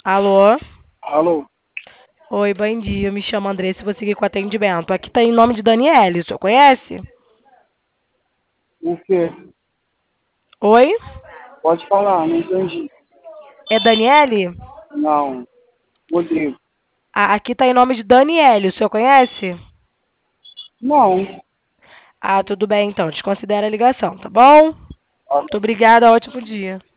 Alô? Alô? Oi, bom dia. Me chamo Andressa, vou seguir com o atendimento. Aqui tá em nome de Daniele, o senhor conhece? O quê? Oi? Pode falar, não entendi. É Daniele? Não, Rodrigo. Aqui tá em nome de Daniele, o senhor conhece? Não. Tudo bem então, desconsidera a ligação, tá bom? Ah, Muito obrigada, ótimo dia.